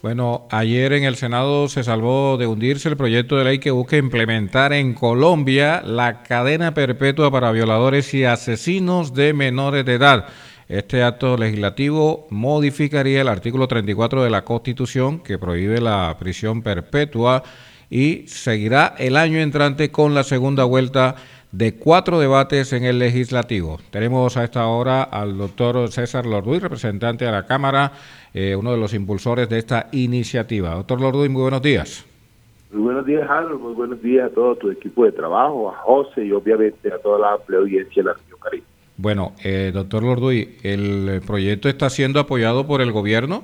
Bueno, ayer en el Senado se salvó de hundirse el proyecto de ley que busca implementar en Colombia la cadena perpetua para violadores y asesinos de menores de edad. Este acto legislativo modificaría el artículo 34 de la Constitución que prohíbe la prisión perpetua y seguirá el año entrante con la segunda vuelta de 4 debates en el legislativo. Tenemos a esta hora al doctor César Lorduy, representante de la Cámara, uno de los impulsores de esta iniciativa. Doctor Lorduy, muy buenos días. Muy buenos días, Harold. Muy buenos días a todo tu equipo de trabajo, a José y obviamente a toda la amplia audiencia de la región Caribe. Bueno, doctor Lorduy, ¿el proyecto está siendo apoyado por el gobierno?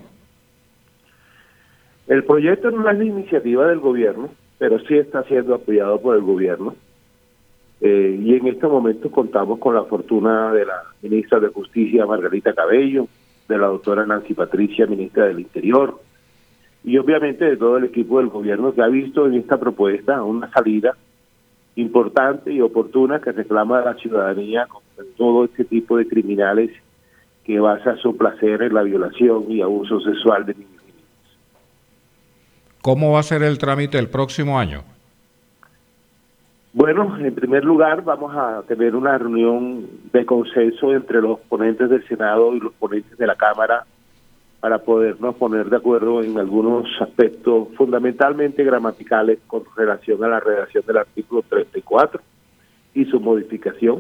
El proyecto no es la iniciativa del gobierno, pero sí está siendo apoyado por el gobierno. Y en este momento contamos con la fortuna de la ministra de Justicia, Margarita Cabello, de la doctora Nancy Patricia, ministra del Interior, y obviamente de todo el equipo del gobierno que ha visto en esta propuesta una salida importante y oportuna que reclama a la ciudadanía contra todo este tipo de criminales que basa su placer en la violación y abuso sexual de niños y niñas. ¿Cómo va a ser el trámite el próximo año? Bueno, en primer lugar vamos a tener una reunión de consenso entre los ponentes del Senado y los ponentes de la Cámara para podernos poner de acuerdo en algunos aspectos fundamentalmente gramaticales con relación a la redacción del artículo 34 y su modificación.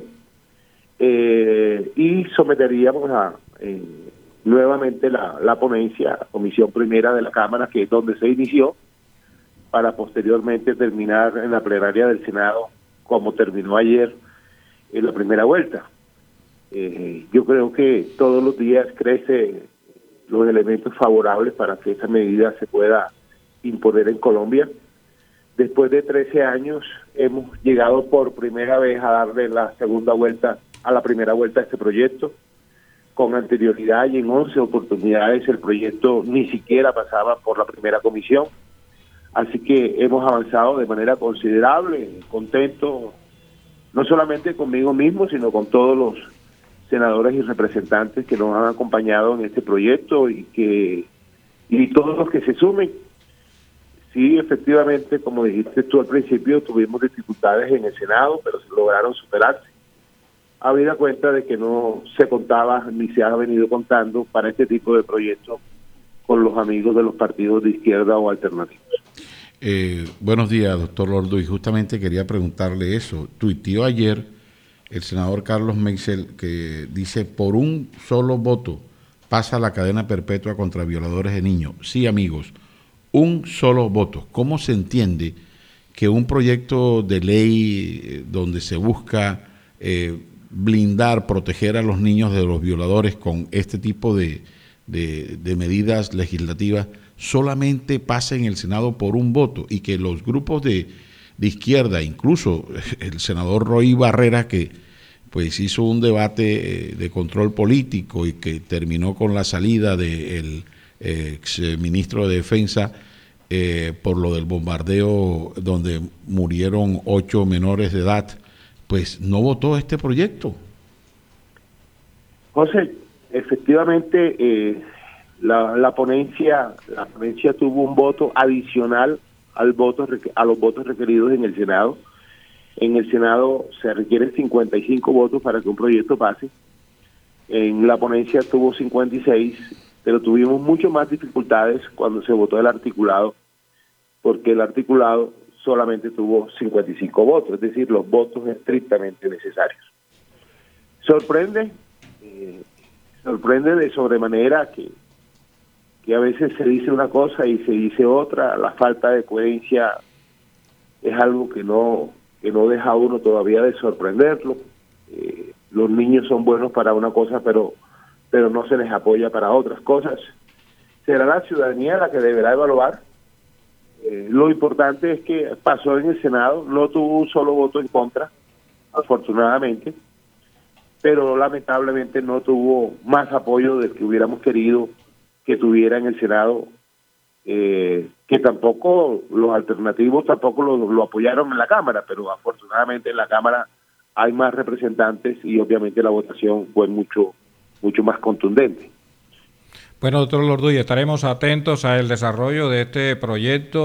Y someteríamos nuevamente la ponencia, comisión primera de la Cámara, que es donde se inició, para posteriormente terminar en la plenaria del Senado, como terminó ayer en la primera vuelta. Yo creo que todos los días crece los elementos favorables para que esa medida se pueda imponer en Colombia. Después de 13 años hemos llegado por primera vez a darle la segunda vuelta a la primera vuelta a este proyecto. Con anterioridad y en 11 oportunidades el proyecto ni siquiera pasaba por la primera comisión. Así que hemos avanzado de manera considerable, contento, no solamente conmigo mismo, sino con todos los senadores y representantes que nos han acompañado en este proyecto y todos los que se sumen. Sí, efectivamente, como dijiste tú al principio, tuvimos dificultades en el Senado, pero se lograron superarse. Habida cuenta de que no se contaba ni se ha venido contando para este tipo de proyectos con los amigos de los partidos de izquierda o alternativos. Buenos días, doctor Lorduy. Justamente quería preguntarle eso. Tuiteó ayer el senador Carlos Meisel que dice: por un solo voto pasa la cadena perpetua contra violadores de niños. Sí, amigos, un solo voto. ¿Cómo se entiende que un proyecto de ley donde se busca blindar, proteger a los niños de los violadores con este tipo de medidas legislativas solamente pasa en el Senado por un voto, y que los grupos de izquierda, incluso el senador Roy Barrera, que pues hizo un debate de control político y que terminó con la salida del ex ministro de Defensa por lo del bombardeo donde murieron 8 menores de edad, pues no votó este proyecto? José, efectivamente, la ponencia tuvo un voto adicional a los votos requeridos en el Senado. En el Senado se requieren 55 votos para que un proyecto pase. En la ponencia tuvo 56, pero tuvimos mucho más dificultades cuando se votó el articulado, porque el articulado solamente tuvo 55 votos, es decir, los votos estrictamente necesarios. Sorprende de sobremanera que a veces se dice una cosa y se dice otra. La falta de coherencia es algo que no deja a uno todavía de sorprenderlo. Los niños son buenos para una cosa, pero no se les apoya para otras cosas. Será la ciudadanía la que deberá evaluar. Lo importante es que pasó en el Senado, no tuvo un solo voto en contra, afortunadamente, pero lamentablemente no tuvo más apoyo del que hubiéramos querido que tuviera en el Senado, que tampoco los alternativos tampoco lo apoyaron en la Cámara, pero afortunadamente en la Cámara hay más representantes y obviamente la votación fue mucho más contundente. Bueno, doctor Lorduy, estaremos atentos al desarrollo de este proyecto.